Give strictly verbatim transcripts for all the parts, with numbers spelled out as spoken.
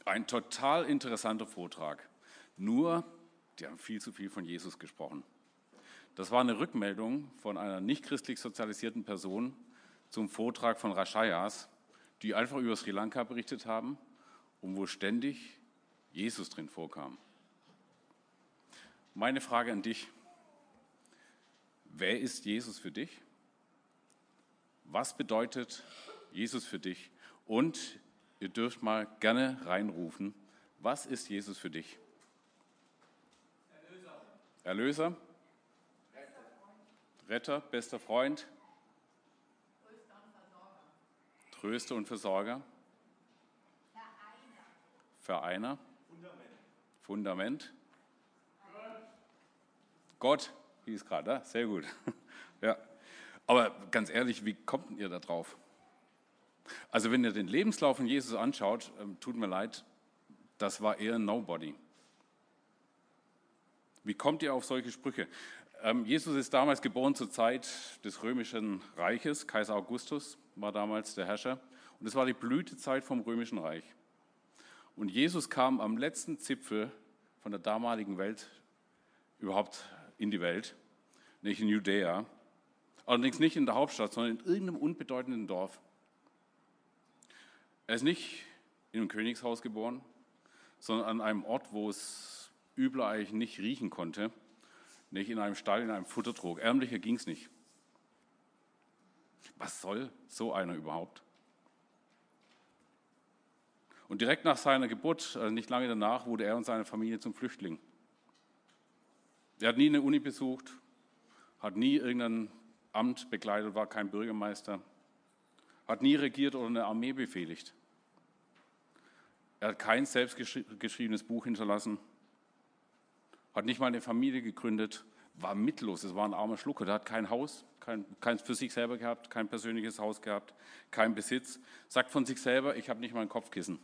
Ein total interessanter Vortrag. Nur, die haben viel zu viel von Jesus gesprochen. Das war eine Rückmeldung von einer nicht christlich sozialisierten Person zum Vortrag von Rashayas, die einfach über Sri Lanka berichtet haben und wo ständig Jesus drin vorkam. Meine Frage an dich: Wer ist Jesus für dich? Was bedeutet Jesus für dich? Und ihr dürft mal gerne reinrufen, was ist Jesus für dich? Erlöser. Erlöser? Retter. Retter, bester Freund? Tröster und Versorger. Tröster und Versorger? Vereiner. Vereiner? Fundament. Fundament? Gott hieß gerade, ja? Sehr gut. Ja. Aber ganz ehrlich, wie kommt ihr da drauf? Also wenn ihr den Lebenslauf von Jesus anschaut, ähm, tut mir leid, das war eher Nobody. Wie kommt ihr auf solche Sprüche? Ähm, Jesus ist damals geboren zur Zeit des Römischen Reiches. Kaiser Augustus war damals der Herrscher. Und es war die Blütezeit vom Römischen Reich. Und Jesus kam am letzten Zipfel von der damaligen Welt überhaupt in die Welt, nicht in Judäa. Allerdings nicht in der Hauptstadt, sondern in irgendeinem unbedeutenden Dorf. Er ist nicht in einem Königshaus geboren, sondern an einem Ort, wo es übler eigentlich nicht riechen konnte, nicht in einem Stall, in einem Futtertrog. Ärmlicher ging es nicht. Was soll so einer überhaupt? Und direkt nach seiner Geburt, also nicht lange danach, wurde er und seine Familie zum Flüchtling. Er hat nie eine Uni besucht, hat nie irgendein Amt bekleidet, war kein Bürgermeister, hat nie regiert oder eine Armee befehligt. Er hat kein selbstgeschriebenes Buch hinterlassen, hat nicht mal eine Familie gegründet, war mittellos, es war ein armer Schlucker, der hat kein Haus, kein, keins für sich selber gehabt, kein persönliches Haus gehabt, kein Besitz, sagt von sich selber, ich habe nicht mal ein Kopfkissen.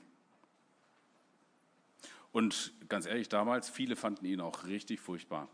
Und ganz ehrlich, damals, viele fanden ihn auch richtig furchtbar.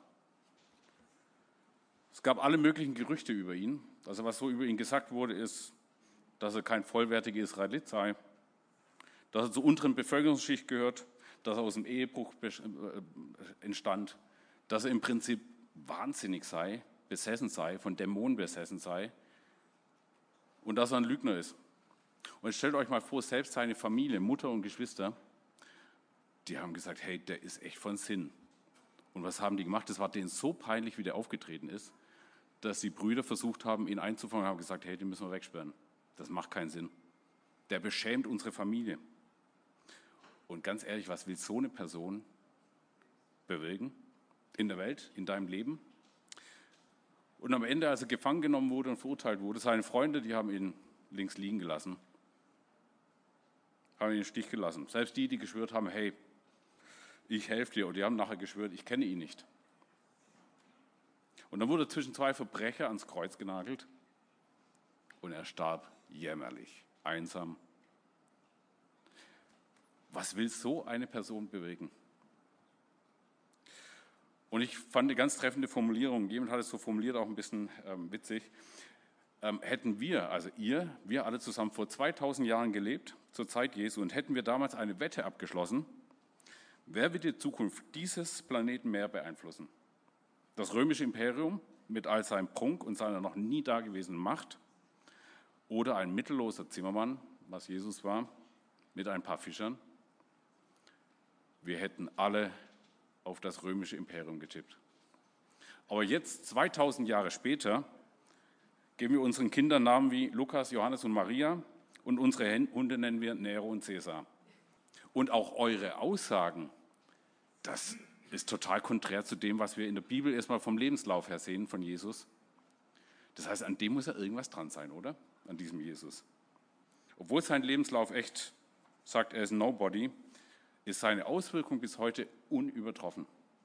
Es gab alle möglichen Gerüchte über ihn. Also was so über ihn gesagt wurde, ist, dass er kein vollwertiger Israelit sei, dass er zur unteren Bevölkerungsschicht gehört, dass er aus dem Ehebruch entstand, dass er im Prinzip wahnsinnig sei, besessen sei, von Dämonen besessen sei und dass er ein Lügner ist. Und stellt euch mal vor, selbst seine Familie, Mutter und Geschwister, die haben gesagt, hey, der ist echt von Sinn. Und was haben die gemacht? Das war denen so peinlich, wie der aufgetreten ist, dass die Brüder versucht haben, ihn einzufangen und haben gesagt, hey, den müssen wir wegsperren. Das macht keinen Sinn. Der beschämt unsere Familie. Und ganz ehrlich, was will so eine Person bewirken in der Welt, in deinem Leben? Und am Ende, als er gefangen genommen wurde und verurteilt wurde, seine Freunde, die haben ihn links liegen gelassen, haben ihn im Stich gelassen. Selbst die, die geschwört haben, hey, ich helfe dir, und die haben nachher geschwört, ich kenne ihn nicht. Und dann wurde er zwischen zwei Verbrecher ans Kreuz genagelt und er starb jämmerlich, einsam. Was will so eine Person bewegen? Und ich fand eine ganz treffende Formulierung, jemand hat es so formuliert, auch ein bisschen ähm, witzig. Ähm, hätten wir, also ihr, wir alle zusammen vor zweitausend Jahren gelebt, zur Zeit Jesu, und hätten wir damals eine Wette abgeschlossen, wer wird die Zukunft dieses Planeten mehr beeinflussen? Das römische Imperium mit all seinem Prunk und seiner noch nie dagewesenen Macht oder ein mittelloser Zimmermann, was Jesus war, mit ein paar Fischern? Wir hätten alle auf das römische Imperium getippt. Aber jetzt, zweitausend Jahre später, geben wir unseren Kindern Namen wie Lukas, Johannes und Maria und unsere Hunde nennen wir Nero und Caesar. Und auch eure Aussagen, das ist total konträr zu dem, was wir in der Bibel erstmal vom Lebenslauf her sehen von Jesus. Das heißt, an dem muss ja irgendwas dran sein, oder? An diesem Jesus. Obwohl sein Lebenslauf echt sagt, er ist Nobody, ist seine Auswirkung bis heute unübertroffen.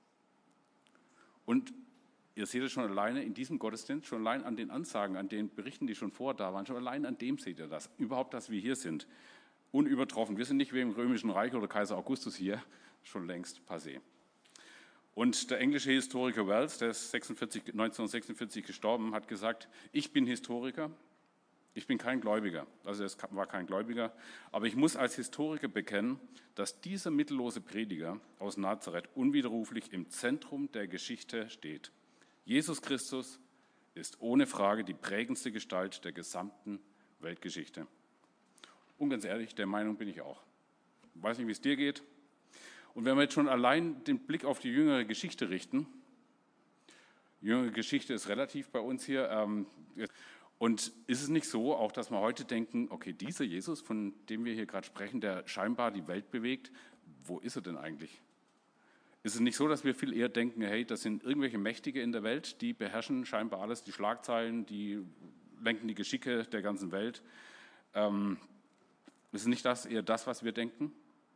Und ihr seht es schon alleine in diesem Gottesdienst, schon allein an den Ansagen, an den Berichten, die schon vorher da waren, schon allein an dem seht ihr das. Überhaupt, dass wir hier sind. Unübertroffen. Wir sind nicht wie im Römischen Reich oder Kaiser Augustus hier, schon längst passé. Und der englische Historiker Wells, der ist neunzehnhundertsechsundvierzig gestorben, hat gesagt, ich bin Historiker, Ich bin kein Gläubiger, also es war kein Gläubiger, aber ich muss als Historiker bekennen, dass dieser mittellose Prediger aus Nazareth unwiderruflich im Zentrum der Geschichte steht. Jesus Christus ist ohne Frage die prägendste Gestalt der gesamten Weltgeschichte. Und ganz ehrlich, der Meinung bin ich auch. Ich weiß nicht, wie es dir geht. Und wenn wir jetzt schon allein den Blick auf die jüngere Geschichte richten, jüngere Geschichte ist relativ bei uns hier, ähm, und ist es nicht so, auch dass wir heute denken, okay, dieser Jesus, von dem wir hier gerade sprechen, der scheinbar die Welt bewegt, wo ist er denn eigentlich? Ist es nicht so, dass wir viel eher denken, hey, das sind irgendwelche Mächtige in der Welt, die beherrschen scheinbar alles, die Schlagzeilen, die lenken die Geschicke der ganzen Welt? Ähm, ist nicht das eher das, was wir denken?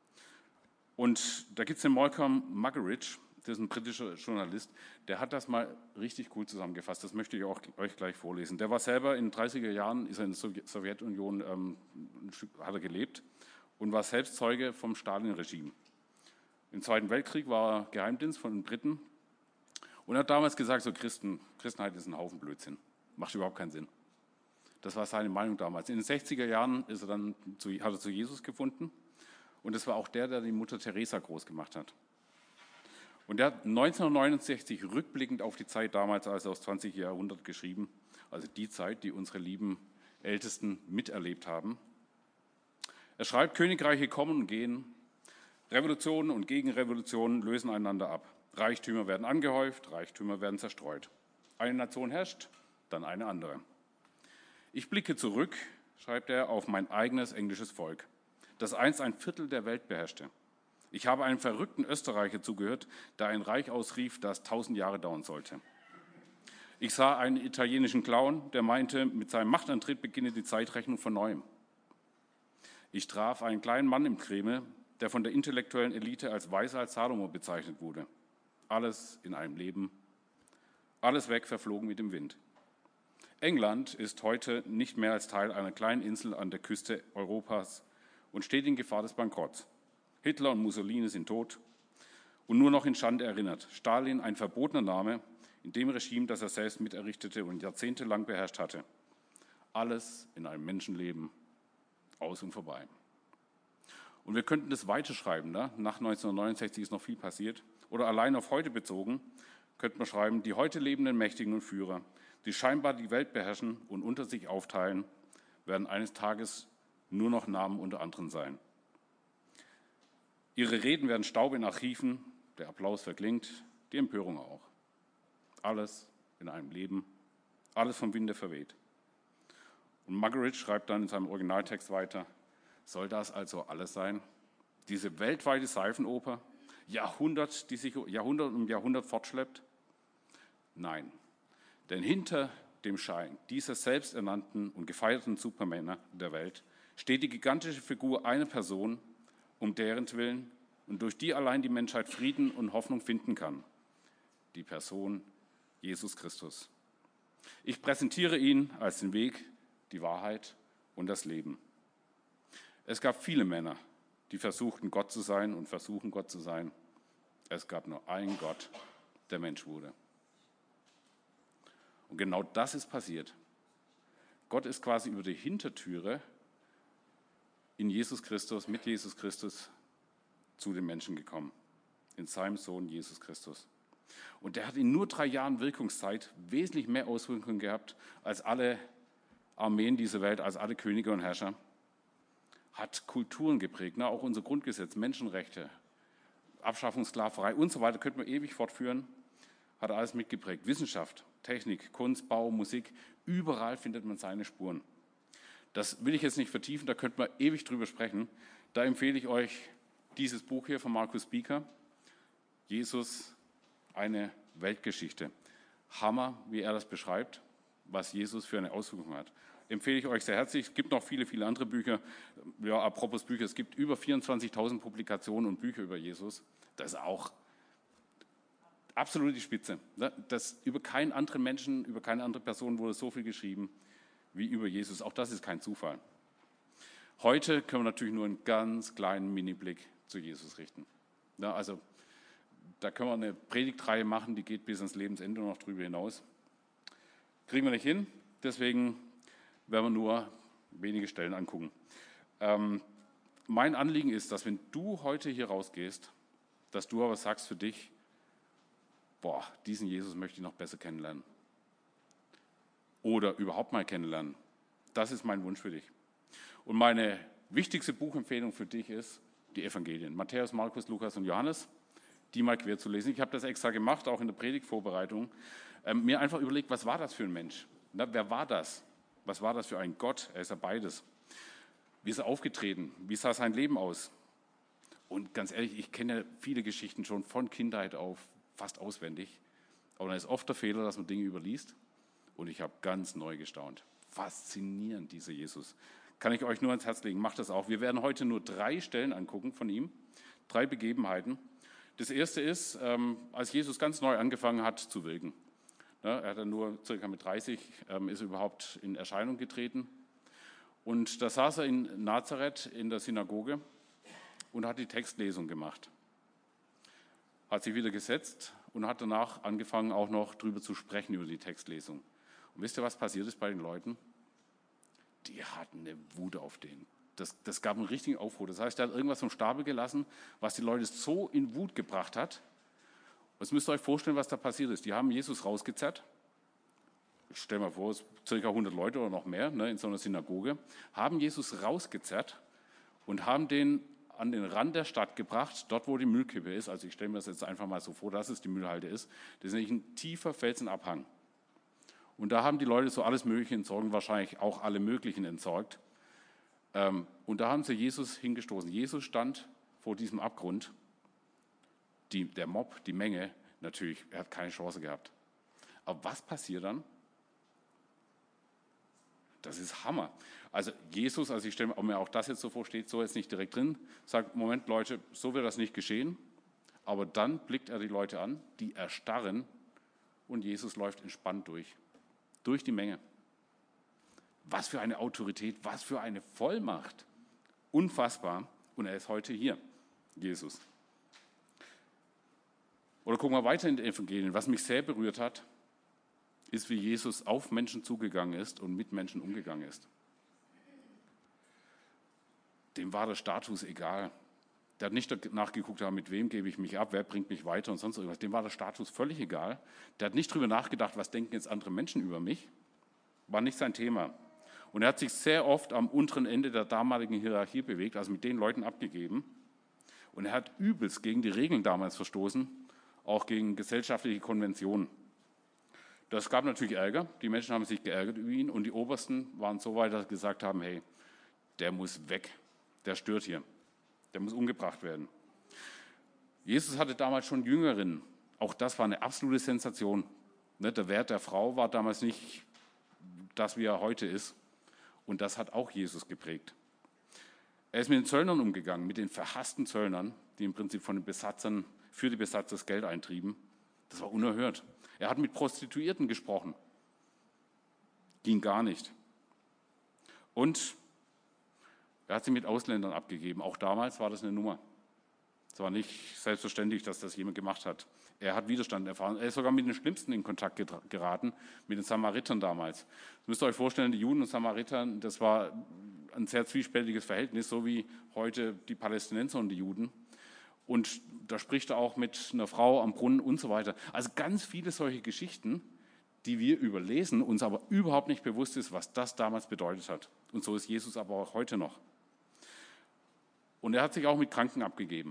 Und da gibt es den Malcolm Muggeridge, das ist ein britischer Journalist, der hat das mal richtig cool zusammengefasst. Das möchte ich auch euch gleich vorlesen. Der war selber in den dreißiger Jahren, ist er in der Sowjetunion, ähm, hat er gelebt und war selbst Zeuge vom Stalin-Regime. Im Zweiten Weltkrieg war er Geheimdienst von den Briten und er hat damals gesagt, so Christen, Christenheit ist ein Haufen Blödsinn, macht überhaupt keinen Sinn. Das war seine Meinung damals. In den sechziger Jahren ist er dann zu, hat er zu Jesus gefunden und das war auch der, der die Mutter Teresa groß gemacht hat. Und er hat neunzehnhundertneunundsechzig rückblickend auf die Zeit damals, also aus zwanzigsten Jahrhundert geschrieben, also die Zeit, die unsere lieben Ältesten miterlebt haben. Er schreibt, Königreiche kommen und gehen, Revolutionen und Gegenrevolutionen lösen einander ab. Reichtümer werden angehäuft, Reichtümer werden zerstreut. Eine Nation herrscht, dann eine andere. Ich blicke zurück, schreibt er, auf mein eigenes englisches Volk, das einst ein Viertel der Welt beherrschte. Ich habe einem verrückten Österreicher zugehört, der ein Reich ausrief, das tausend Jahre dauern sollte. Ich sah einen italienischen Clown, der meinte, mit seinem Machtantritt beginne die Zeitrechnung von neuem. Ich traf einen kleinen Mann im Kreml, der von der intellektuellen Elite als weiser als Salomo bezeichnet wurde. Alles in einem Leben, alles weg, verflogen mit dem Wind. England ist heute nicht mehr als Teil einer kleinen Insel an der Küste Europas und steht in Gefahr des Bankrotts. Hitler und Mussolini sind tot und nur noch in Schande erinnert. Stalin, ein verbotener Name, in dem Regime, das er selbst miterrichtete und jahrzehntelang beherrscht hatte. Alles in einem Menschenleben, aus und vorbei. Und wir könnten das weiterschreiben, ne? Nach neunzehnhundertneunundsechzig ist noch viel passiert. Oder allein auf heute bezogen, könnte man schreiben, die heute lebenden Mächtigen und Führer, die scheinbar die Welt beherrschen und unter sich aufteilen, werden eines Tages nur noch Namen unter anderen sein. Ihre Reden werden Staub in Archiven, der Applaus verklingt, die Empörung auch. Alles in einem Leben, alles vom Winde verweht. Und Muggeridge schreibt dann in seinem Originaltext weiter, soll das also alles sein? Diese weltweite Seifenoper, Jahrhundert, die sich Jahrhundert um Jahrhundert fortschleppt? Nein, denn hinter dem Schein dieser selbsternannten und gefeierten Supermänner der Welt steht die gigantische Figur einer Person, um deren Willen und durch die allein die Menschheit Frieden und Hoffnung finden kann. Die Person Jesus Christus. Ich präsentiere ihn als den Weg, die Wahrheit und das Leben. Es gab viele Männer, die versuchten, Gott zu sein und versuchen, Gott zu sein. Es gab nur einen Gott, der Mensch wurde. Und genau das ist passiert. Gott ist quasi über die Hintertüre in Jesus Christus, mit Jesus Christus zu den Menschen gekommen, in seinem Sohn Jesus Christus. Und der hat in nur drei Jahren Wirkungszeit wesentlich mehr Auswirkungen gehabt als alle Armeen dieser Welt, als alle Könige und Herrscher. Hat Kulturen geprägt, ne? Auch unser Grundgesetz, Menschenrechte, Abschaffung Sklaverei und so weiter, könnte man ewig fortführen, hat alles mitgeprägt. Wissenschaft, Technik, Kunst, Bau, Musik, überall findet man seine Spuren. Das will ich jetzt nicht vertiefen, da könnte man ewig drüber sprechen. Da empfehle ich euch dieses Buch hier von Markus Bieker, Jesus, eine Weltgeschichte. Hammer, wie er das beschreibt, was Jesus für eine Auswirkung hat. Empfehle ich euch sehr herzlich. Es gibt noch viele, viele andere Bücher. Ja, apropos Bücher, es gibt über vierundzwanzigtausend Publikationen und Bücher über Jesus. Das ist auch absolut die Spitze. Das, über keinen anderen Menschen, über keine andere Person wurde so viel geschrieben wie über Jesus. Auch das ist kein Zufall. Heute können wir natürlich nur einen ganz kleinen Mini-Blick zu Jesus richten. Ja, also da können wir eine Predigtreihe machen, die geht bis ans Lebensende und noch drüber hinaus. Kriegen wir nicht hin, deswegen wenn wir nur wenige Stellen angucken. Ähm, mein Anliegen ist, dass wenn du heute hier rausgehst, dass du aber sagst für dich, boah, diesen Jesus möchte ich noch besser kennenlernen. Oder überhaupt mal kennenlernen. Das ist mein Wunsch für dich. Und meine wichtigste Buchempfehlung für dich ist die Evangelien. Matthäus, Markus, Lukas und Johannes, die mal quer zu lesen. Ich habe das extra gemacht, auch in der Predigtvorbereitung. Ähm, mir einfach überlegt, was war das für ein Mensch? Na, wer war das? Was war das für ein Gott? Er ist ja beides. Wie ist er aufgetreten? Wie sah sein Leben aus? Und ganz ehrlich, ich kenne viele Geschichten schon von Kindheit auf, fast auswendig. Aber dann ist oft der Fehler, dass man Dinge überliest. Und ich habe ganz neu gestaunt. Faszinierend, dieser Jesus. Kann ich euch nur ans Herz legen, macht das auch. Wir werden heute nur drei Stellen angucken von ihm, drei Begebenheiten. Das erste ist, ähm, als Jesus ganz neu angefangen hat zu wirken. Ja, er hat dann nur circa mit dreißig, ähm, ist überhaupt in Erscheinung getreten. Und da saß er in Nazareth in der Synagoge und hat die Textlesung gemacht. Hat sich wieder gesetzt und hat danach angefangen, auch noch drüber zu sprechen, über die Textlesung. Und wisst ihr, was passiert ist bei den Leuten? Die hatten eine Wut auf den. Das, das gab einen richtigen Aufruhr. Das heißt, er hat irgendwas vom Stapel gelassen, was die Leute so in Wut gebracht hat. Und jetzt müsst ihr euch vorstellen, was da passiert ist. Die haben Jesus rausgezerrt. Ich stelle mir vor, es sind ca. hundert Leute oder noch mehr, ne, in so einer Synagoge. Haben Jesus rausgezerrt und haben den an den Rand der Stadt gebracht, dort wo die Müllkippe ist. Also ich stelle mir das jetzt einfach mal so vor, dass es die Müllhalde ist. Das ist nämlich ein tiefer Felsenabhang. Und da haben die Leute so alles Mögliche entsorgt, wahrscheinlich auch alle möglichen entsorgt. Und da haben sie Jesus hingestoßen. Jesus stand vor diesem Abgrund. Die, der Mob, die Menge, natürlich, er hat keine Chance gehabt. Aber was passiert dann? Das ist Hammer. Also Jesus, also ich stelle mir auch das jetzt so vor, steht so jetzt nicht direkt drin, sagt, Moment Leute, so wird das nicht geschehen. Aber dann blickt er die Leute an, die erstarren und Jesus läuft entspannt durch. Durch die Menge. Was für eine Autorität, was für eine Vollmacht. Unfassbar. Und er ist heute hier, Jesus. Oder gucken wir weiter in den Evangelien. Was mich sehr berührt hat, ist, wie Jesus auf Menschen zugegangen ist und mit Menschen umgegangen ist. Dem war der Status egal. Der hat nicht danach geguckt, mit wem gebe ich mich ab, wer bringt mich weiter und sonst irgendwas. Dem war der Status völlig egal. Der hat nicht darüber nachgedacht, was denken jetzt andere Menschen über mich. War nicht sein Thema. Und er hat sich sehr oft am unteren Ende der damaligen Hierarchie bewegt, also mit den Leuten abgegeben. Und er hat übelst gegen die Regeln damals verstoßen, auch gegen gesellschaftliche Konventionen. Das gab natürlich Ärger. Die Menschen haben sich geärgert über ihn und die Obersten waren so weit, dass sie gesagt haben, hey, der muss weg, der stört hier. Der muss umgebracht werden. Jesus hatte damals schon Jüngerinnen. Auch das war eine absolute Sensation. Der Wert der Frau war damals nicht das, wie er heute ist. Und das hat auch Jesus geprägt. Er ist mit den Zöllnern umgegangen, mit den verhassten Zöllnern, die im Prinzip von den Besatzern für die Besatzer das Geld eintrieben. Das war unerhört. Er hat mit Prostituierten gesprochen. Ging gar nicht. Und er hat sie mit Ausländern abgegeben. Auch damals war das eine Nummer. Es war nicht selbstverständlich, dass das jemand gemacht hat. Er hat Widerstand erfahren. Er ist sogar mit den Schlimmsten in Kontakt geraten, mit den Samaritern damals. Das müsst ihr euch vorstellen, die Juden und Samariter, das war ein sehr zwiespältiges Verhältnis, so wie heute die Palästinenser und die Juden. Und da spricht er auch mit einer Frau am Brunnen und so weiter. Also ganz viele solche Geschichten, die wir überlesen, uns aber überhaupt nicht bewusst ist, was das damals bedeutet hat. Und so ist Jesus aber auch heute noch. Und er hat sich auch mit Kranken abgegeben.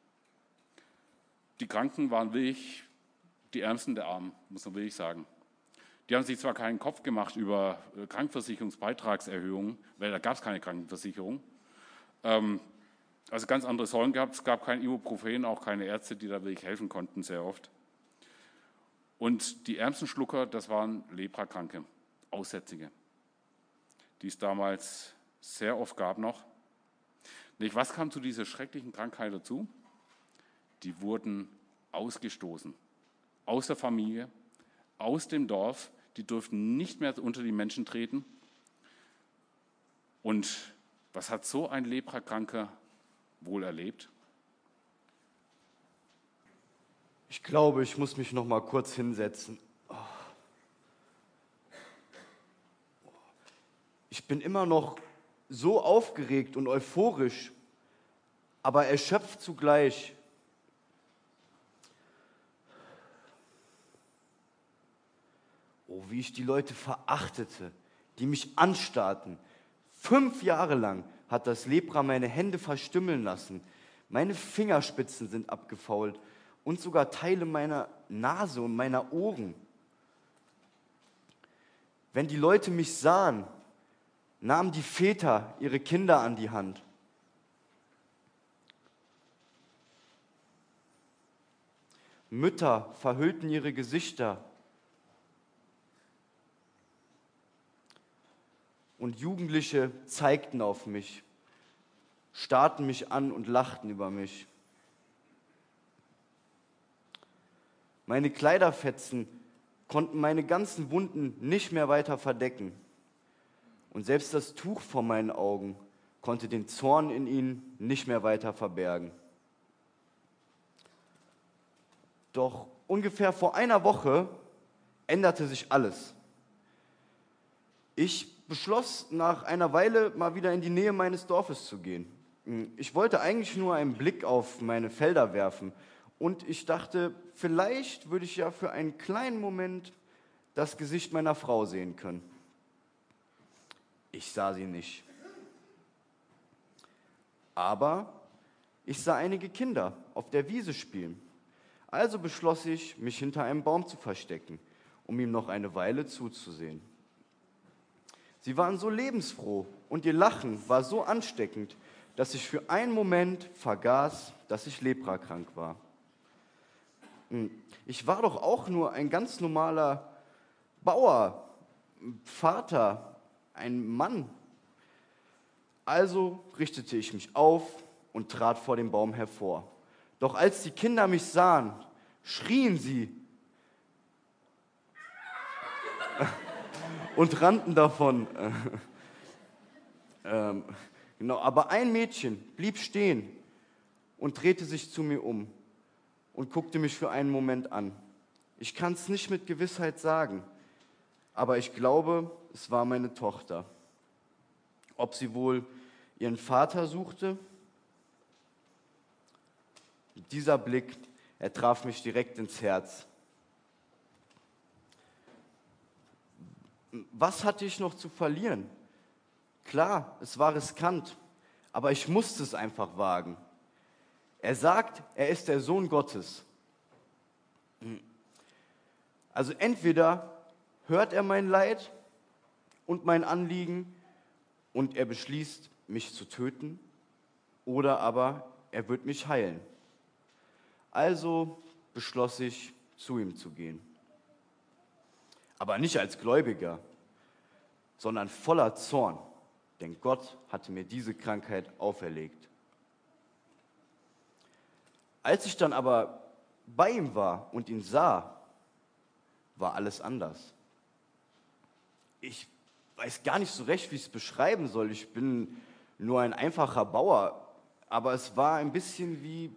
Die Kranken waren wirklich die Ärmsten der Armen, muss man wirklich sagen. Die haben sich zwar keinen Kopf gemacht über Krankenversicherungsbeitragserhöhungen, weil da gab es keine Krankenversicherung. Ähm, also ganz andere Säulen gehabt. Es gab kein Ibuprofen, auch keine Ärzte, die da wirklich helfen konnten, sehr oft. Und die ärmsten Schlucker, das waren Leprakranke, Aussätzige, die es damals sehr oft gab noch. Was kam zu dieser schrecklichen Krankheit dazu? Die wurden ausgestoßen, aus der Familie, aus dem Dorf. Die durften nicht mehr unter die Menschen treten. Und was hat so ein Leprakranker wohl erlebt? Ich glaube, ich muss mich noch mal kurz hinsetzen. Ich bin immer noch so aufgeregt und euphorisch, aber erschöpft zugleich. Oh, wie ich die Leute verachtete, die mich anstarrten. Fünf Jahre lang hat das Lepra meine Hände verstümmeln lassen. Meine Fingerspitzen sind abgefault und sogar Teile meiner Nase und meiner Ohren. Wenn die Leute mich sahen, nahmen die Väter ihre Kinder an die Hand. Mütter verhüllten ihre Gesichter. Und Jugendliche zeigten auf mich, starrten mich an und lachten über mich. Meine Kleiderfetzen konnten meine ganzen Wunden nicht mehr weiter verdecken. Und selbst das Tuch vor meinen Augen konnte den Zorn in ihnen nicht mehr weiter verbergen. Doch ungefähr vor einer Woche änderte sich alles. Ich beschloss, nach einer Weile mal wieder in die Nähe meines Dorfes zu gehen. Ich wollte eigentlich nur einen Blick auf meine Felder werfen und ich dachte, vielleicht würde ich ja für einen kleinen Moment das Gesicht meiner Frau sehen können. Ich sah sie nicht. Aber ich sah einige Kinder auf der Wiese spielen. Also beschloss ich, mich hinter einem Baum zu verstecken, um ihm noch eine Weile zuzusehen. Sie waren so lebensfroh und ihr Lachen war so ansteckend, dass ich für einen Moment vergaß, dass ich leprakrank war. Ich war doch auch nur ein ganz normaler Bauer, Vater, ein Mann. Also richtete ich mich auf und trat vor dem Baum hervor. Doch als die Kinder mich sahen, schrien sie und rannten davon. ähm, genau, aber ein Mädchen blieb stehen und drehte sich zu mir um und guckte mich für einen Moment an. Ich kann es nicht mit Gewissheit sagen, aber ich glaube, es war meine Tochter. Ob sie wohl ihren Vater suchte? Dieser Blick, er traf mich direkt ins Herz. Was hatte ich noch zu verlieren? Klar, es war riskant, aber ich musste es einfach wagen. Er sagt, er ist der Sohn Gottes. Also entweder hört er mein Leid und mein Anliegen und er beschließt, mich zu töten, oder aber er wird mich heilen. Also beschloss ich, zu ihm zu gehen. Aber nicht als Gläubiger, sondern voller Zorn, denn Gott hatte mir diese Krankheit auferlegt. Als ich dann aber bei ihm war und ihn sah, war alles anders. Ich weiß gar nicht so recht, wie ich es beschreiben soll. Ich bin nur ein einfacher Bauer, aber es war ein bisschen wie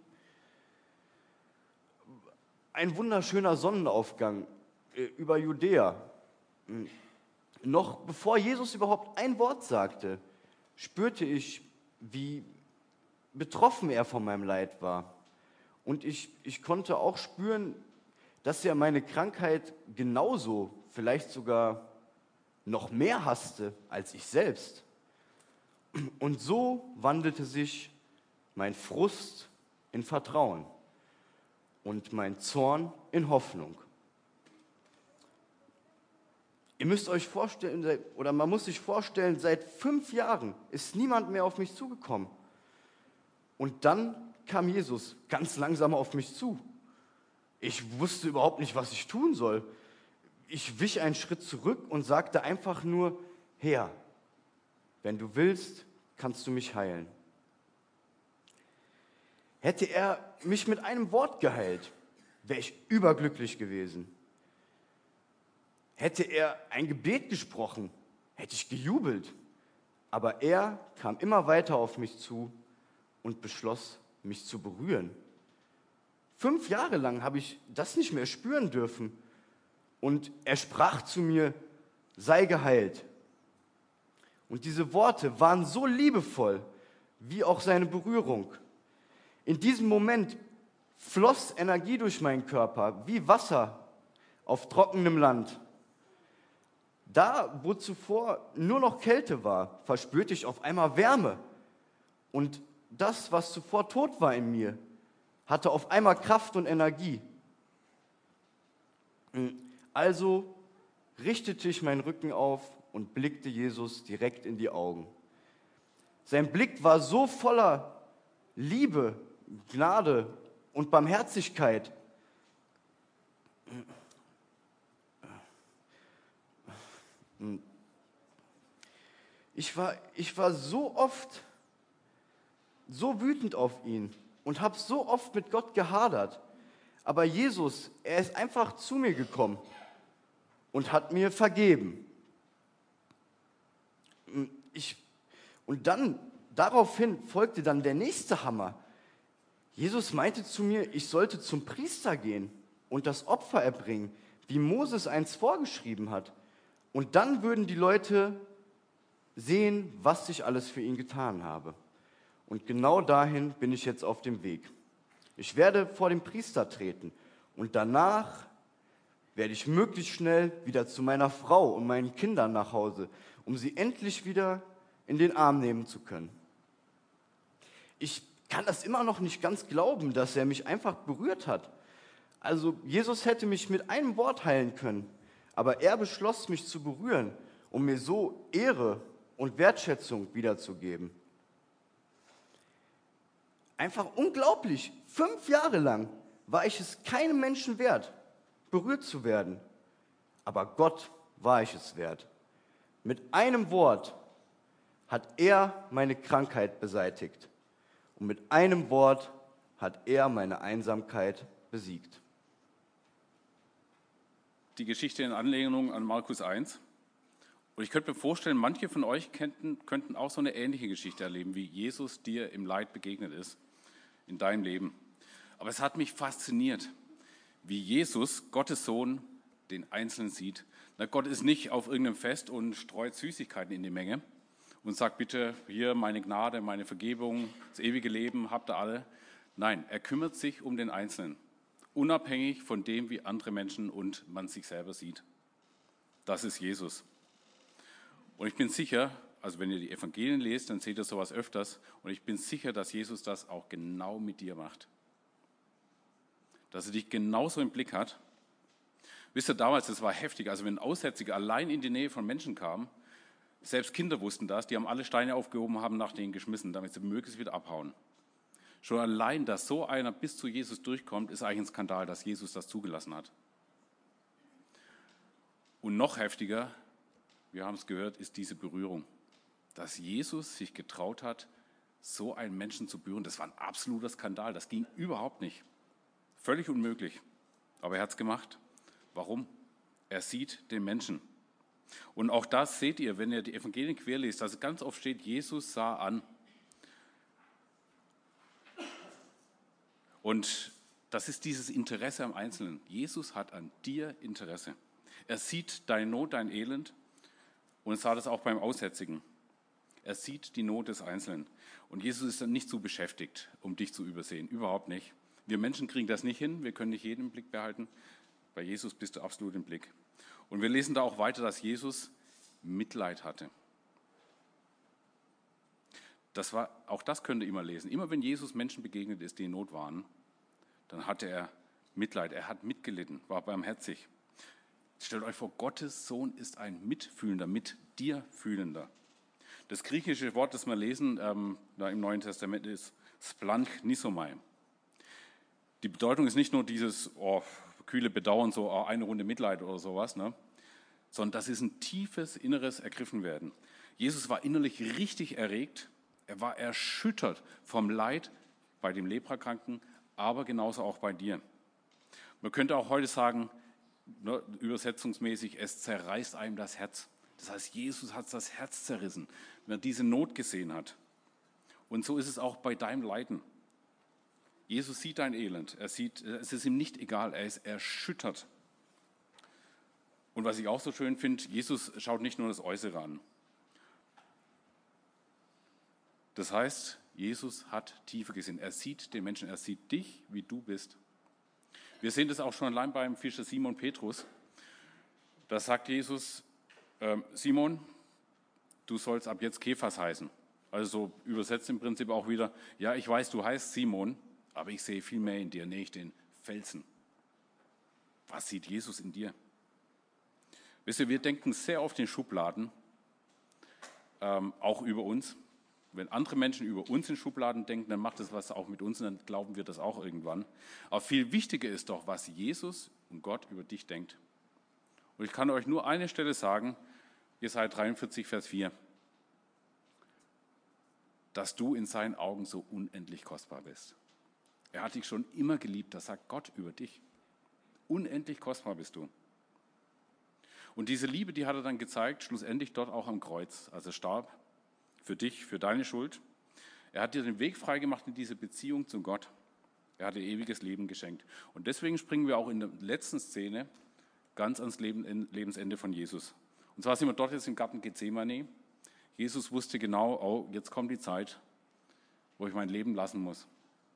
ein wunderschöner Sonnenaufgang über Judäa. Noch bevor Jesus überhaupt ein Wort sagte, spürte ich, wie betroffen er von meinem Leid war. Und ich, ich konnte auch spüren, dass er meine Krankheit genauso, vielleicht sogar noch mehr hasste als ich selbst. Und so wandelte sich mein Frust in Vertrauen und mein Zorn in Hoffnung. Ihr müsst euch vorstellen, oder man muss sich vorstellen, seit fünf Jahren ist niemand mehr auf mich zugekommen. Und dann kam Jesus ganz langsam auf mich zu. Ich wusste überhaupt nicht, was ich tun soll. Ich wich einen Schritt zurück und sagte einfach nur, Herr, wenn du willst, kannst du mich heilen. Hätte er mich mit einem Wort geheilt, wäre ich überglücklich gewesen. Hätte er ein Gebet gesprochen, hätte ich gejubelt. Aber er kam immer weiter auf mich zu und beschloss, mich zu berühren. Fünf Jahre lang habe ich das nicht mehr spüren dürfen. Und er sprach zu mir, sei geheilt. Und diese Worte waren so liebevoll, wie auch seine Berührung. In diesem Moment floss Energie durch meinen Körper, wie Wasser auf trockenem Land. Da, wo zuvor nur noch Kälte war, verspürte ich auf einmal Wärme. Und das, was zuvor tot war in mir, hatte auf einmal Kraft und Energie. Also richtete ich meinen Rücken auf und blickte Jesus direkt in die Augen. Sein Blick war so voller Liebe, Gnade und Barmherzigkeit. Ich war, ich war so oft so wütend auf ihn und habe so oft mit Gott gehadert. Aber Jesus, er ist einfach zu mir gekommen und hat mir vergeben. Ich, und dann, daraufhin folgte dann der nächste Hammer. Jesus meinte zu mir, ich sollte zum Priester gehen und das Opfer erbringen, wie Moses eins vorgeschrieben hat. Und dann würden die Leute sehen, was ich alles für ihn getan habe. Und genau dahin bin ich jetzt auf dem Weg. Ich werde vor den Priester treten und danach werde ich möglichst schnell wieder zu meiner Frau und meinen Kindern nach Hause, um sie endlich wieder in den Arm nehmen zu können. Ich kann das immer noch nicht ganz glauben, dass er mich einfach berührt hat. Also Jesus hätte mich mit einem Wort heilen können, aber er beschloss, mich zu berühren, um mir so Ehre und Wertschätzung wiederzugeben. Einfach unglaublich. Fünf Jahre lang war ich es keinem Menschen wert, berührt zu werden. Aber Gott war ich es wert. Mit einem Wort hat er meine Krankheit beseitigt. Und mit einem Wort hat er meine Einsamkeit besiegt. Die Geschichte in Anlehnung an Markus eins. Und ich könnte mir vorstellen, manche von euch könnten, könnten auch so eine ähnliche Geschichte erleben, wie Jesus dir im Leid begegnet ist, in deinem Leben. Aber es hat mich fasziniert, wie Jesus, Gottes Sohn, den Einzelnen sieht. Na, Gott ist nicht auf irgendeinem Fest und streut Süßigkeiten in die Menge und sagt, bitte, hier meine Gnade, meine Vergebung, das ewige Leben, habt ihr alle. Nein, er kümmert sich um den Einzelnen, unabhängig von dem, wie andere Menschen und man sich selber sieht. Das ist Jesus. Und ich bin sicher, also wenn ihr die Evangelien lest, dann seht ihr sowas öfters. Und ich bin sicher, dass Jesus das auch genau mit dir macht. Dass er dich genauso im Blick hat. Wisst ihr, damals, das war heftig, also wenn ein Aussätziger allein in die Nähe von Menschen kam, selbst Kinder wussten das, die haben alle Steine aufgehoben, haben nach denen geschmissen, damit sie möglichst wieder abhauen. Schon allein, dass so einer bis zu Jesus durchkommt, ist eigentlich ein Skandal, dass Jesus das zugelassen hat. Und noch heftiger, wir haben es gehört, ist diese Berührung. Dass Jesus sich getraut hat, so einen Menschen zu berühren, das war ein absoluter Skandal, das ging überhaupt nicht. Völlig unmöglich. Aber er hat es gemacht. Warum? Er sieht den Menschen. Und auch das seht ihr, wenn ihr die Evangelien querlest, dass es ganz oft steht, Jesus sah an. Und das ist dieses Interesse am Einzelnen. Jesus hat an dir Interesse. Er sieht deine Not, dein Elend und sah das auch beim Aussätzigen. Er sieht die Not des Einzelnen. Und Jesus ist dann nicht so beschäftigt, um dich zu übersehen. Überhaupt nicht. Wir Menschen kriegen das nicht hin. Wir können nicht jeden im Blick behalten. Bei Jesus bist du absolut im Blick. Und wir lesen da auch weiter, dass Jesus Mitleid hatte. Das war, auch das könnt ihr immer lesen. Immer wenn Jesus Menschen begegnet ist, die in Not waren, dann hatte er Mitleid. Er hat mitgelitten, war barmherzig. Stellt euch vor, Gottes Sohn ist ein Mitfühlender, mit dir Fühlender. Das griechische Wort, das wir lesen ähm, da im Neuen Testament, ist Splanchnisomai. Die Bedeutung ist nicht nur dieses oh, kühle Bedauern, so oh, eine Runde Mitleid oder sowas, ne? Sondern das ist ein tiefes inneres Ergriffenwerden. Jesus war innerlich richtig erregt, er war erschüttert vom Leid bei dem Leprakranken, aber genauso auch bei dir. Man könnte auch heute sagen, ne, übersetzungsmäßig, es zerreißt einem das Herz. Das heißt, Jesus hat das Herz zerrissen, wenn er diese Not gesehen hat. Und so ist es auch bei deinem Leiden. Jesus sieht dein Elend, er sieht, es ist ihm nicht egal, er ist erschüttert. Und was ich auch so schön finde, Jesus schaut nicht nur das Äußere an. Das heißt, Jesus hat tiefer gesehen. Er sieht den Menschen, er sieht dich, wie du bist. Wir sehen das auch schon allein beim Fischer Simon Petrus. Da sagt Jesus, ähm, Simon, du sollst ab jetzt Kephas heißen. Also so übersetzt im Prinzip auch wieder, ja, ich weiß, du heißt Simon, aber ich sehe viel mehr in dir, nicht den Felsen. Was sieht Jesus in dir? Wisst ihr, wir denken sehr oft in Schubladen, ähm, auch über uns. Wenn andere Menschen über uns in Schubladen denken, dann macht das was auch mit uns und dann glauben wir das auch irgendwann. Aber viel wichtiger ist doch, was Jesus und Gott über dich denkt. Und ich kann euch nur eine Stelle sagen, Jesaja dreiundvierzig, Vers vier, dass du in seinen Augen so unendlich kostbar bist. Er hat dich schon immer geliebt, das sagt Gott über dich. Unendlich kostbar bist du. Und diese Liebe, die hat er dann gezeigt, schlussendlich dort auch am Kreuz, als er starb, für dich, für deine Schuld. Er hat dir den Weg freigemacht in diese Beziehung zu Gott. Er hat dir ewiges Leben geschenkt. Und deswegen springen wir auch in der letzten Szene ganz ans Leben, Lebensende von Jesus. Und zwar sind wir dort jetzt im Garten Gethsemane. Jesus wusste genau, oh, jetzt kommt die Zeit, wo ich mein Leben lassen muss.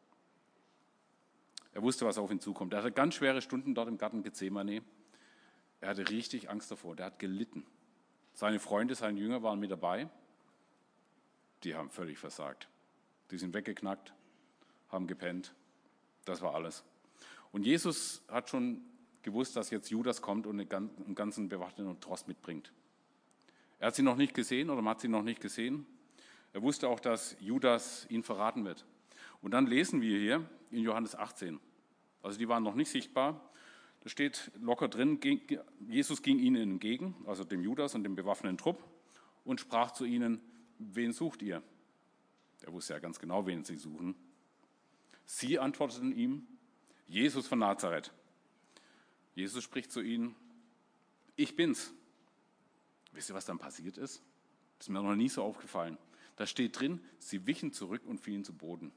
Er wusste, was auf ihn zukommt. Er hatte ganz schwere Stunden dort im Garten Gethsemane. Er hatte richtig Angst davor. Der hat gelitten. Seine Freunde, seine Jünger waren mit dabei. Die haben völlig versagt. Die sind weggeknackt, haben gepennt. Das war alles. Und Jesus hat schon gewusst, dass jetzt Judas kommt und einen ganzen bewaffneten Tross mitbringt. Er hat sie noch nicht gesehen oder man hat sie noch nicht gesehen. Er wusste auch, dass Judas ihn verraten wird. Und dann lesen wir hier in Johannes achtzehn. Also die waren noch nicht sichtbar. Da steht locker drin, Jesus ging ihnen entgegen, also dem Judas und dem bewaffneten Trupp, und sprach zu ihnen, wen sucht ihr? Er wusste ja ganz genau, wen sie suchen. Sie antworteten ihm, Jesus von Nazareth. Jesus spricht zu ihnen, ich bin's. Wisst ihr, was dann passiert ist? Das ist mir noch nie so aufgefallen. Da steht drin, sie wichen zurück und fielen zu Boden.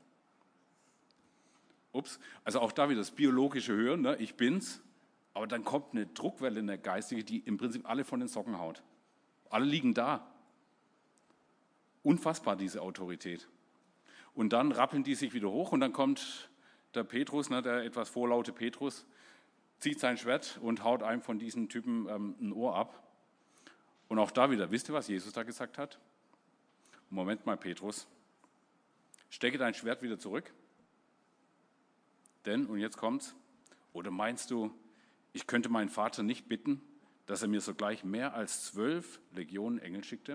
Ups, also auch da wieder das biologische Hören, ne? Ich bin's, aber dann kommt eine Druckwelle, eine geistige, die im Prinzip alle von den Socken haut. Alle liegen da. Unfassbar, diese Autorität. Und dann rappeln die sich wieder hoch und dann kommt der Petrus, ne, der etwas vorlaute Petrus, zieht sein Schwert und haut einem von diesen Typen ähm, ein Ohr ab. Und auch da wieder, wisst ihr, was Jesus da gesagt hat? Moment mal, Petrus, stecke dein Schwert wieder zurück. Denn, und jetzt kommt's, oder meinst du, ich könnte meinen Vater nicht bitten, dass er mir sogleich mehr als zwölf Legionen Engel schickte?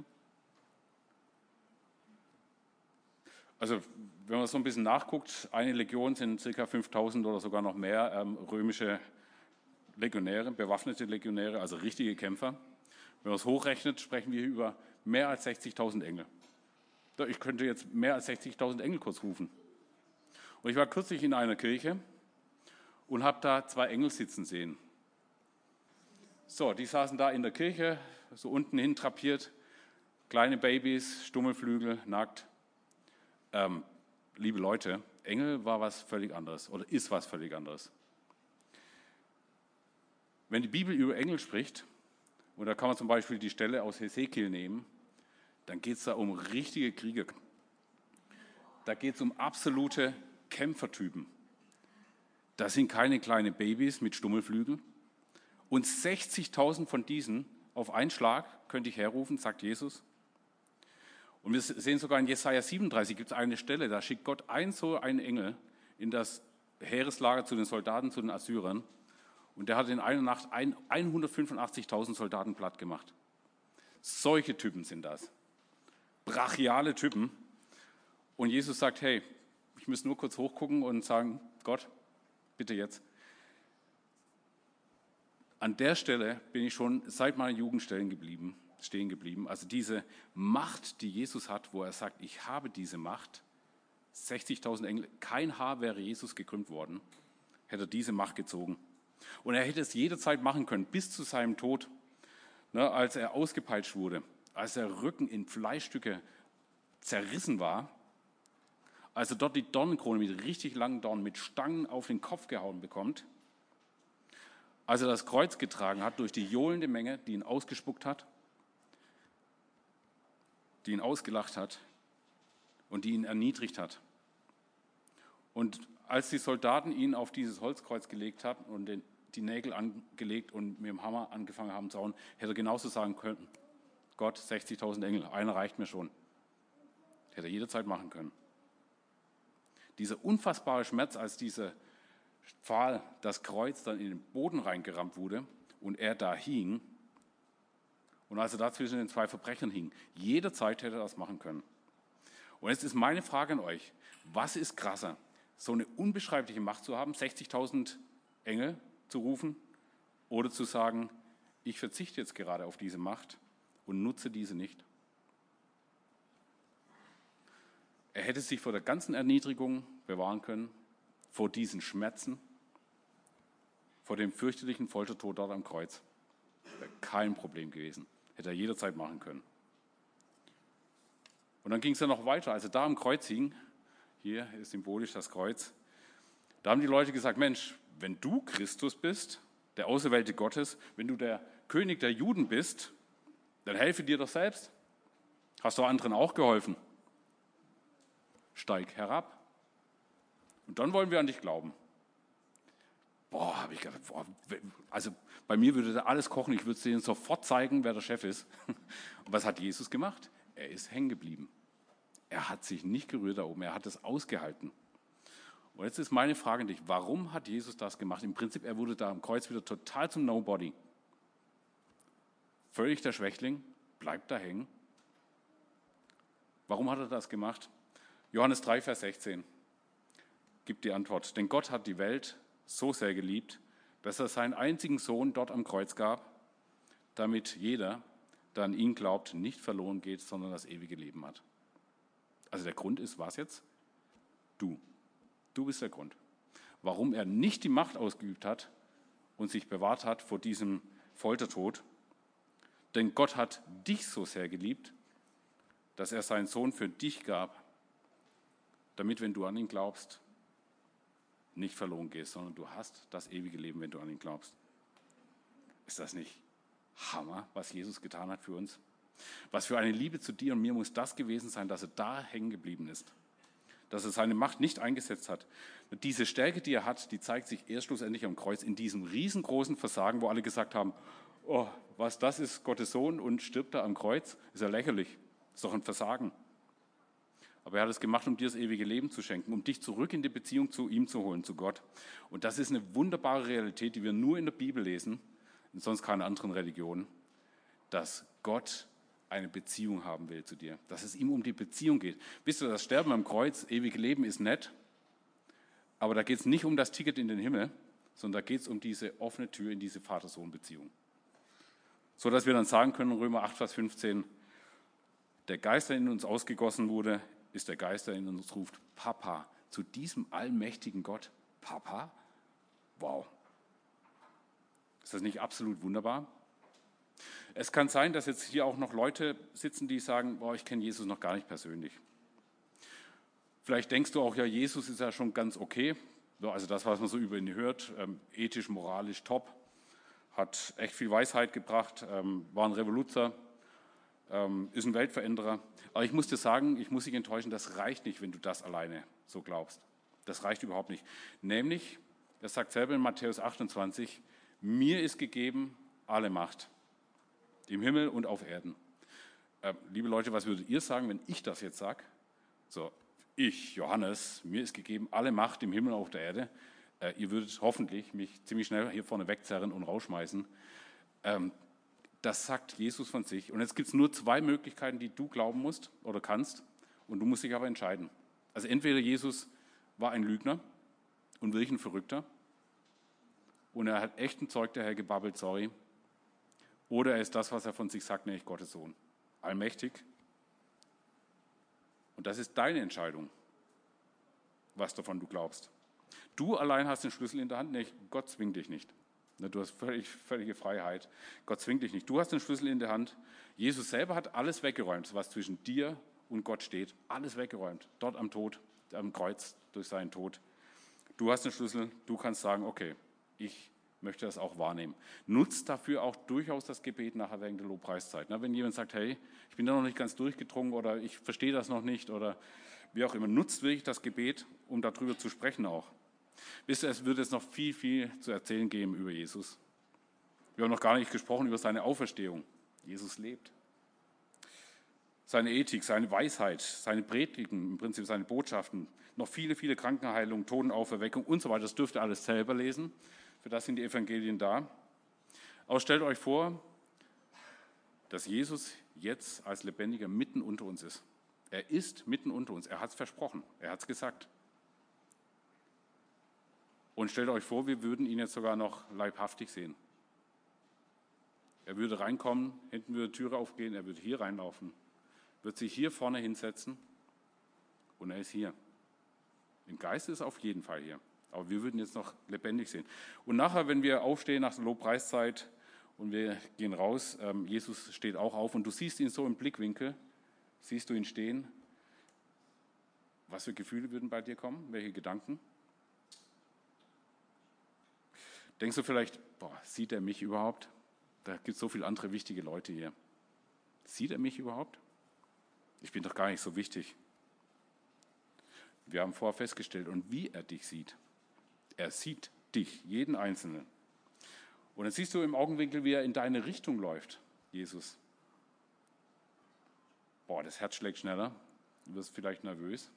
Also, wenn man so ein bisschen nachguckt, eine Legion sind ca. fünftausend oder sogar noch mehr ähm, römische Legionäre, bewaffnete Legionäre, also richtige Kämpfer. Wenn man es hochrechnet, sprechen wir über mehr als sechzigtausend Engel. Ich könnte jetzt mehr als sechzigtausend Engel kurz rufen. Und ich war kürzlich in einer Kirche und habe da zwei Engel sitzen sehen. So, die saßen da in der Kirche, so unten hin drapiert, kleine Babys, Stummelflügel, nackt. Ähm, liebe Leute, Engel war was völlig anderes oder ist was völlig anderes. Wenn die Bibel über Engel spricht, und da kann man zum Beispiel die Stelle aus Hesekiel nehmen, dann geht es da um richtige Krieger. Da geht es um absolute Kämpfertypen. Das sind keine kleinen Babys mit Stummelflügeln. Und sechzigtausend von diesen auf einen Schlag könnte ich herrufen, sagt Jesus. Und wir sehen sogar in Jesaja siebenunddreißig gibt es eine Stelle, da schickt Gott ein so einen Engel in das Heereslager zu den Soldaten, zu den Assyrern. Und der hat in einer Nacht hundertfünfundachtzigtausend Soldaten platt gemacht. Solche Typen sind das. Brachiale Typen. Und Jesus sagt, hey, ich muss nur kurz hochgucken und sagen, Gott, bitte jetzt. An der Stelle bin ich schon seit meiner Jugend stehen geblieben, stehen geblieben. Also diese Macht, die Jesus hat, wo er sagt, ich habe diese Macht, sechzigtausend Engel, kein Haar wäre Jesus gekrümmt worden, hätte er diese Macht gezogen. Und er hätte es jederzeit machen können, bis zu seinem Tod, ne, als er ausgepeitscht wurde, als der Rücken in Fleischstücke zerrissen war, als er dort die Dornenkrone mit richtig langen Dornen, mit Stangen auf den Kopf gehauen bekommt, als er das Kreuz getragen hat durch die johlende Menge, die ihn ausgespuckt hat, die ihn ausgelacht hat. und die ihn erniedrigt hat. Und als die Soldaten ihn auf dieses Holzkreuz gelegt haben und den, die Nägel angelegt und mit dem Hammer angefangen haben zu hauen, hätte er genauso sagen können, Gott, sechzigtausend Engel, einer reicht mir schon. Hätte er jederzeit machen können. Dieser unfassbare Schmerz, als dieser Pfahl, das Kreuz dann in den Boden reingerammt wurde und er da hing und als er da zwischen den zwei Verbrechern hing, jederzeit hätte er das machen können. Und jetzt ist meine Frage an euch, was ist krasser, so eine unbeschreibliche Macht zu haben, sechzigtausend Engel zu rufen oder zu sagen, ich verzichte jetzt gerade auf diese Macht und nutze diese nicht? Er hätte sich vor der ganzen Erniedrigung bewahren können, vor diesen Schmerzen, vor dem fürchterlichen Foltertod dort am Kreuz. Wäre kein Problem gewesen. Hätte er jederzeit machen können. Und dann ging es ja noch weiter. Als er da am Kreuz hing, hier ist symbolisch das Kreuz, da haben die Leute gesagt, Mensch, wenn du Christus bist, der Auserwählte Gottes, wenn du der König der Juden bist, dann helfe dir doch selbst. Hast du anderen auch geholfen? Steig herab. Und dann wollen wir an dich glauben. Boah, habe ich gedacht, boah, also bei mir würde da alles kochen, ich würde es denen sofort zeigen, wer der Chef ist. Und was hat Jesus gemacht? Er ist hängen geblieben. Er hat sich nicht gerührt da oben, er hat es ausgehalten. Und jetzt ist meine Frage an dich, warum hat Jesus das gemacht? Im Prinzip, er wurde da am Kreuz wieder total zum Nobody. Völlig der Schwächling, bleibt da hängen. Warum hat er das gemacht? Johannes drei, Vers sechzehn gibt die Antwort. Denn Gott hat die Welt so sehr geliebt, dass er seinen einzigen Sohn dort am Kreuz gab, damit jeder, der an ihn glaubt, nicht verloren geht, sondern das ewige Leben hat. Also der Grund ist, was jetzt? Du. Du bist der Grund. Warum er nicht die Macht ausgeübt hat und sich bewahrt hat vor diesem Foltertod. Denn Gott hat dich so sehr geliebt, dass er seinen Sohn für dich gab, damit, wenn du an ihn glaubst, nicht verloren gehst, sondern du hast das ewige Leben, wenn du an ihn glaubst. Ist das nicht Hammer, was Jesus getan hat für uns? Was für eine Liebe zu dir und mir muss das gewesen sein, dass er da hängen geblieben ist. Dass er seine Macht nicht eingesetzt hat. Und diese Stärke, die er hat, die zeigt sich erst schlussendlich am Kreuz in diesem riesengroßen Versagen, wo alle gesagt haben, oh, was das ist, Gottes Sohn und stirbt da am Kreuz, ist ja lächerlich, ist doch ein Versagen. Aber er hat es gemacht, um dir das ewige Leben zu schenken, um dich zurück in die Beziehung zu ihm zu holen, zu Gott. Und das ist eine wunderbare Realität, die wir nur in der Bibel lesen, in sonst keiner anderen Religion, dass Gott eine Beziehung haben will zu dir, dass es ihm um die Beziehung geht. Wisst ihr, das Sterben am Kreuz, ewige Leben ist nett, aber da geht es nicht um das Ticket in den Himmel, sondern da geht es um diese offene Tür in diese Vater-Sohn-Beziehung. So dass wir dann sagen können, Römer acht, Vers fünfzehn, der Geist, der in uns ausgegossen wurde, ist der Geist, der in uns ruft, Papa, zu diesem allmächtigen Gott, Papa? Wow. Ist das nicht absolut wunderbar? Es kann sein, dass jetzt hier auch noch Leute sitzen, die sagen, boah, ich kenne Jesus noch gar nicht persönlich. Vielleicht denkst du auch, ja, Jesus ist ja schon ganz okay. Also das, was man so über ihn hört, ähm, ethisch, moralisch top, hat echt viel Weisheit gebracht, ähm, war ein Revoluzer, ähm, ist ein Weltveränderer. Aber ich muss dir sagen, ich muss dich enttäuschen, das reicht nicht, wenn du das alleine so glaubst. Das reicht überhaupt nicht. Nämlich, er sagt selber in Matthäus achtundzwanzig, mir ist gegeben alle Macht, im Himmel und auf Erden. Äh, liebe Leute, was würdet ihr sagen, wenn ich das jetzt sage? So, ich, Johannes, mir ist gegeben alle Macht im Himmel und auf der Erde. Äh, ihr würdet hoffentlich mich ziemlich schnell hier vorne wegzerren und rausschmeißen. Ähm, das sagt Jesus von sich. Und jetzt gibt es nur zwei Möglichkeiten, die du glauben musst oder kannst. Und du musst dich aber entscheiden. Also entweder Jesus war ein Lügner und wirklich ein Verrückter. Und er hat echt ein Zeug daher gebabbelt, sorry. Oder er ist das, was er von sich sagt, nämlich Gottes Sohn. Allmächtig. Und das ist deine Entscheidung, was davon du glaubst. Du allein hast den Schlüssel in der Hand, nee, Gott zwingt dich nicht. Du hast völlig, völlige Freiheit. Gott zwingt dich nicht. Du hast den Schlüssel in der Hand. Jesus selber hat alles weggeräumt, was zwischen dir und Gott steht. Alles weggeräumt. Dort am Tod, am Kreuz, durch seinen Tod. Du hast den Schlüssel. Du kannst sagen, okay, ich möchte das auch wahrnehmen. Nutzt dafür auch durchaus das Gebet nachher während der Lobpreiszeit. Wenn jemand sagt, hey, ich bin da noch nicht ganz durchgedrungen oder ich verstehe das noch nicht oder wie auch immer, nutzt wirklich das Gebet, um darüber zu sprechen auch. Wisst ihr, es wird jetzt noch viel, viel zu erzählen geben über Jesus. Wir haben noch gar nicht gesprochen über seine Auferstehung. Jesus lebt. Seine Ethik, seine Weisheit, seine Predigen, im Prinzip seine Botschaften, noch viele, viele Krankenheilungen, Totenauferweckung und so weiter. Das dürft ihr alles selber lesen. Für das sind die Evangelien da. Aber stellt euch vor, dass Jesus jetzt als Lebendiger mitten unter uns ist. Er ist mitten unter uns. Er hat es versprochen. Er hat es gesagt. Und stellt euch vor, wir würden ihn jetzt sogar noch leibhaftig sehen. Er würde reinkommen, hinten würde die Türe aufgehen, er würde hier reinlaufen, wird sich hier vorne hinsetzen und er ist hier. Im Geist ist er auf jeden Fall hier. Aber wir würden jetzt noch lebendig sehen. Und nachher, wenn wir aufstehen nach der Lobpreiszeit und wir gehen raus, ähm, Jesus steht auch auf und du siehst ihn so im Blickwinkel, siehst du ihn stehen. Was für Gefühle würden bei dir kommen? Welche Gedanken? Denkst du vielleicht, boah, sieht er mich überhaupt? Da gibt es so viele andere wichtige Leute hier. Sieht er mich überhaupt? Ich bin doch gar nicht so wichtig. Wir haben vorher festgestellt, und wie er dich sieht. Er sieht dich, jeden Einzelnen. Und dann siehst du im Augenwinkel, wie er in deine Richtung läuft, Jesus. Boah, das Herz schlägt schneller. Du wirst vielleicht nervös.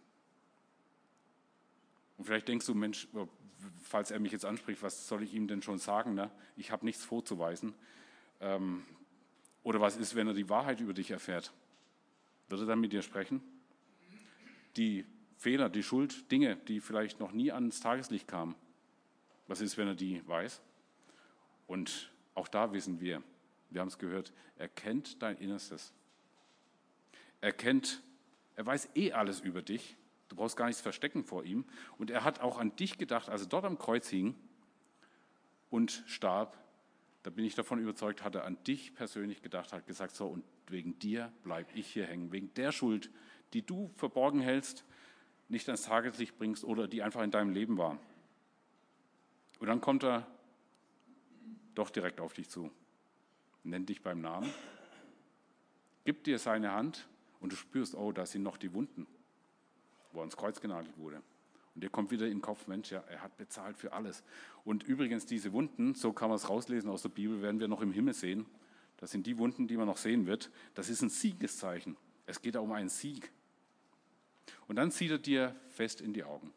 Und vielleicht denkst du, Mensch, falls er mich jetzt anspricht, was soll ich ihm denn schon sagen? Ne? Ich habe nichts vorzuweisen. Ähm, oder was ist, wenn er die Wahrheit über dich erfährt? Wird er dann mit dir sprechen? Die Fehler, die Schuld, Dinge, die vielleicht noch nie ans Tageslicht kamen. Was ist, wenn er die weiß? Und auch da wissen wir, wir haben es gehört, er kennt dein Innerstes. Er kennt, er weiß eh alles über dich. Du brauchst gar nichts verstecken vor ihm. Und er hat auch an dich gedacht, als er dort am Kreuz hing und starb. Da bin ich davon überzeugt, hat er an dich persönlich gedacht, hat gesagt, so, und wegen dir bleibe ich hier hängen. Wegen der Schuld, die du verborgen hältst, nicht ans Tageslicht bringst oder die einfach in deinem Leben war. Und dann kommt er doch direkt auf dich zu, nennt dich beim Namen, gibt dir seine Hand und du spürst, oh, da sind noch die Wunden, wo er ans Kreuz genagelt wurde. Und dir kommt wieder in den Kopf, Mensch, ja, er hat bezahlt für alles. Und übrigens diese Wunden, so kann man es rauslesen aus der Bibel, werden wir noch im Himmel sehen. Das sind die Wunden, die man noch sehen wird. Das ist ein Siegeszeichen. Es geht um einen Sieg. Und dann sieht er dir fest in die Augen.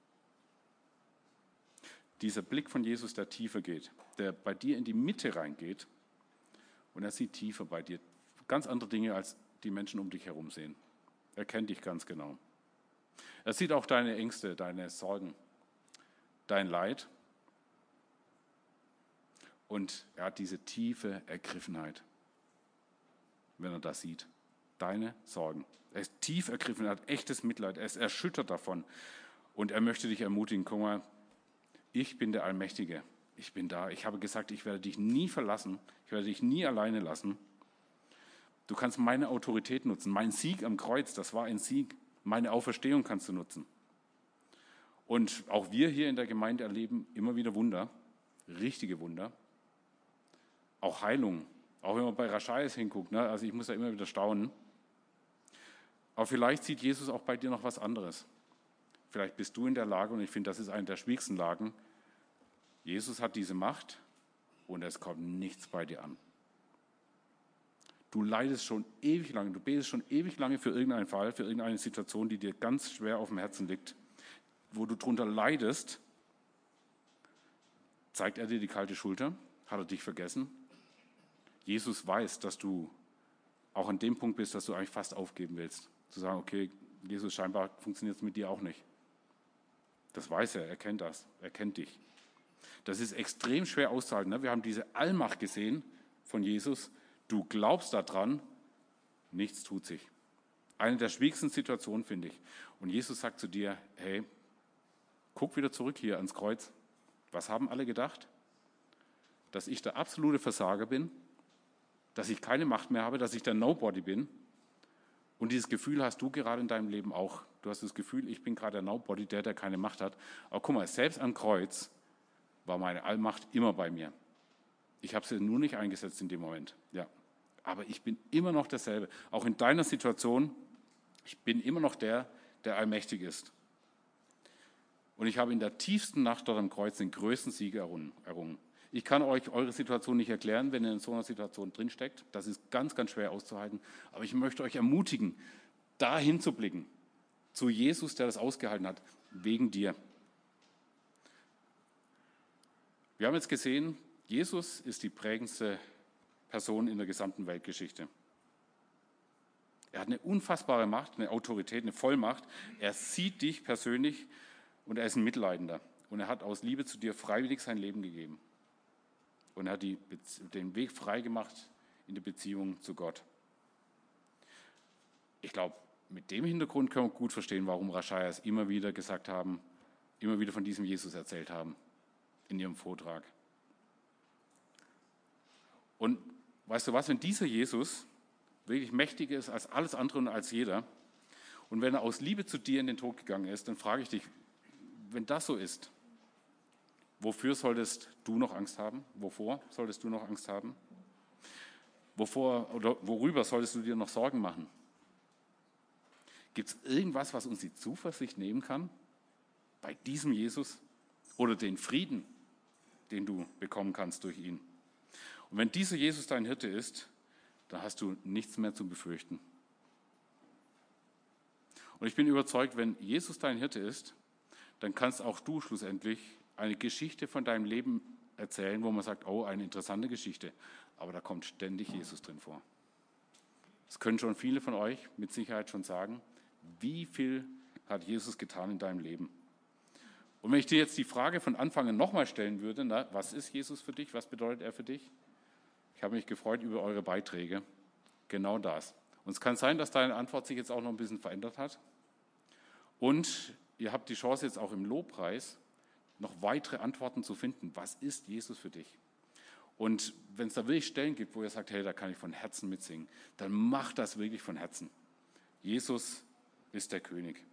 Dieser Blick von Jesus, der tiefer geht, der bei dir in die Mitte reingeht und er sieht tiefer bei dir. Ganz andere Dinge, als die Menschen um dich herum sehen. Er kennt dich ganz genau. Er sieht auch deine Ängste, deine Sorgen, dein Leid. Und er hat diese tiefe Ergriffenheit, wenn er das sieht. Deine Sorgen. Er ist tief ergriffen, er hat echtes Mitleid, er ist erschüttert davon. Und er möchte dich ermutigen, guck mal, ich bin der Allmächtige, ich bin da. Ich habe gesagt, ich werde dich nie verlassen, ich werde dich nie alleine lassen. Du kannst meine Autorität nutzen, mein Sieg am Kreuz, das war ein Sieg. Meine Auferstehung kannst du nutzen. Und auch wir hier in der Gemeinde erleben immer wieder Wunder, richtige Wunder. Auch Heilung, auch wenn man bei Raschais hinguckt, ne? Also ich muss da immer wieder staunen. Aber vielleicht sieht Jesus auch bei dir noch was anderes. Vielleicht bist du in der Lage, und ich finde, das ist eine der schwierigsten Lagen, Jesus hat diese Macht und es kommt nichts bei dir an. Du leidest schon ewig lange, du betest schon ewig lange für irgendeinen Fall, für irgendeine Situation, die dir ganz schwer auf dem Herzen liegt, wo du drunter leidest. Zeigt er dir die kalte Schulter? Hat er dich vergessen? Jesus weiß, dass du auch an dem Punkt bist, dass du eigentlich fast aufgeben willst. Zu sagen, okay, Jesus, scheinbar funktioniert es mit dir auch nicht. Das weiß er, er kennt das, er kennt dich. Das ist extrem schwer auszuhalten. Ne? Wir haben diese Allmacht gesehen von Jesus. Du glaubst daran, nichts tut sich. Eine der schwierigsten Situationen, finde ich. Und Jesus sagt zu dir, hey, guck wieder zurück hier ans Kreuz. Was haben alle gedacht? Dass ich der absolute Versager bin, dass ich keine Macht mehr habe, dass ich der Nobody bin. Und dieses Gefühl hast du gerade in deinem Leben auch. Du hast das Gefühl, ich bin gerade der Nobody, der, der keine Macht hat. Aber guck mal, selbst am Kreuz war meine Allmacht immer bei mir. Ich habe sie nur nicht eingesetzt in dem Moment. Ja. Aber ich bin immer noch derselbe. Auch in deiner Situation, ich bin immer noch der, der allmächtig ist. Und ich habe in der tiefsten Nacht dort am Kreuz den größten Sieg errungen. Ich kann euch eure Situation nicht erklären, wenn ihr in so einer Situation drinsteckt. Das ist ganz, ganz schwer auszuhalten. Aber ich möchte euch ermutigen, da hinzublicken, zu Jesus, der das ausgehalten hat, wegen dir. Wir haben jetzt gesehen, Jesus ist die prägendste Person in der gesamten Weltgeschichte. Er hat eine unfassbare Macht, eine Autorität, eine Vollmacht. Er sieht dich persönlich und er ist ein Mitleidender. Und er hat aus Liebe zu dir freiwillig sein Leben gegeben. Und er hat die, den Weg frei gemacht in die Beziehung zu Gott. Ich glaube, mit dem Hintergrund können wir gut verstehen, warum Raschaias immer wieder gesagt haben, immer wieder von diesem Jesus erzählt haben in ihrem Vortrag. Und weißt du was, wenn dieser Jesus wirklich mächtiger ist als alles andere und als jeder, und wenn er aus Liebe zu dir in den Tod gegangen ist, dann frage ich dich, wenn das so ist, wofür solltest du noch Angst haben? Wovor solltest du noch Angst haben? Wovor oder worüber solltest du dir noch Sorgen machen? Gibt es irgendwas, was uns die Zuversicht nehmen kann bei diesem Jesus oder den Frieden, den du bekommen kannst durch ihn? Und wenn dieser Jesus dein Hirte ist, dann hast du nichts mehr zu befürchten. Und ich bin überzeugt, wenn Jesus dein Hirte ist, dann kannst auch du schlussendlich eine Geschichte von deinem Leben erzählen, wo man sagt, oh, eine interessante Geschichte, aber da kommt ständig Jesus drin vor. Das können schon viele von euch mit Sicherheit schon sagen. Wie viel hat Jesus getan in deinem Leben? Und wenn ich dir jetzt die Frage von Anfang an nochmal stellen würde, na, was ist Jesus für dich, was bedeutet er für dich? Ich habe mich gefreut über eure Beiträge. Genau das. Und es kann sein, dass deine Antwort sich jetzt auch noch ein bisschen verändert hat. Und ihr habt die Chance jetzt auch im Lobpreis noch weitere Antworten zu finden. Was ist Jesus für dich? Und wenn es da wirklich Stellen gibt, wo ihr sagt, hey, da kann ich von Herzen mitsingen, dann macht das wirklich von Herzen. Jesus ist der König.